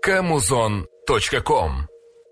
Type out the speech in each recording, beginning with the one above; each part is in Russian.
Kamuzon.com.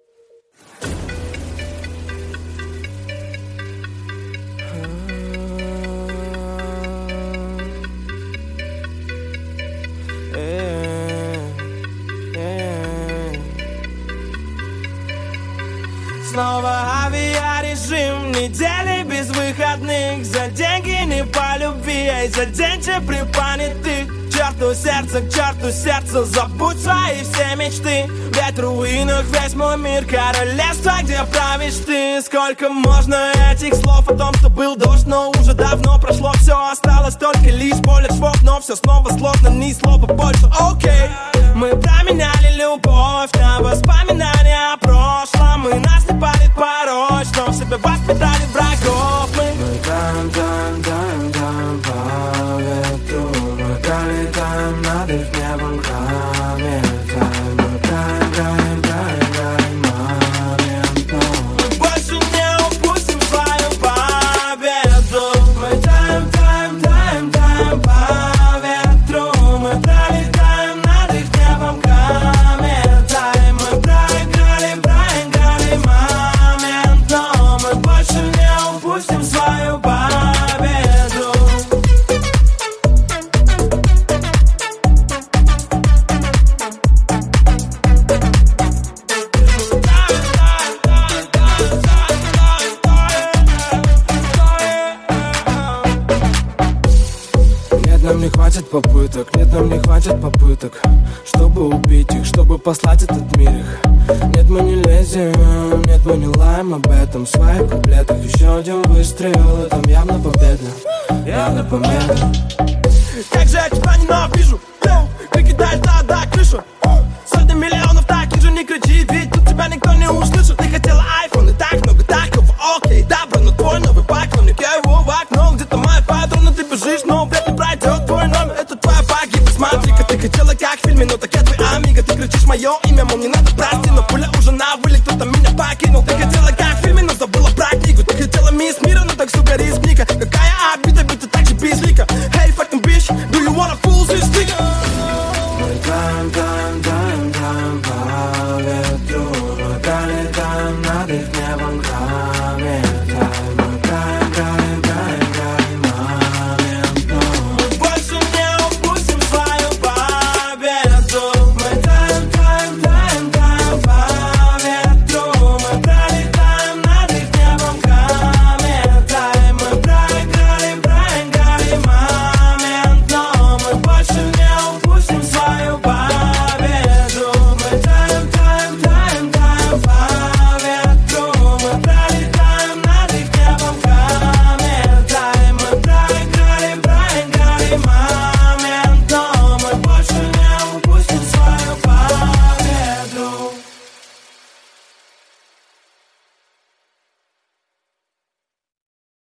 Снова авиарежим, недели без выходных. За деньги не по любви, а из-за денег припанятых. К черту сердце, забудь свои все мечты. Ведь в руинах весь мой мир, королевство, где правишь ты. Сколько можно этих слов о том, что был дождь, но уже давно прошло все. Осталось только лишь поле швов, но все снова сложно, ни слова больше, окей. Мы променяли любовь на воспоминания о прошлом. И нас не парит порочно, в себе воспитали врагов. Мы таем по ветру, мы пролетаем над их небом камень. Мы таем моментом. Мы больше не упустим свою победу. Мы таем по ветру, мы пролетаем над их небом кометой. Мы проиграли момент, но мы больше не упустим свою победу. Нет, нам не хватит попыток, чтобы убить их, чтобы послать этот мир их. Нет, мы не лезем, нет, мы не лаем об этом в своих куплетах. Еще один выстрел, и там явно победа, явно победа. Как же я тебя ненавижу, крики дают до крышу. Сотни миллионов таких же, не кричи, ведь тут тебя никто не услышит. Ты хотела айфон и так много такого, окей, добро, но твой новый поклонник. Я его в окно, где-то моя патрона, ты бежишь, но вряд ли пройдет твой номер. Это твоя погибель, смотри-ка, ты хотела как в фильме, но так я твой амиго. Ты кричишь мое имя, мол, не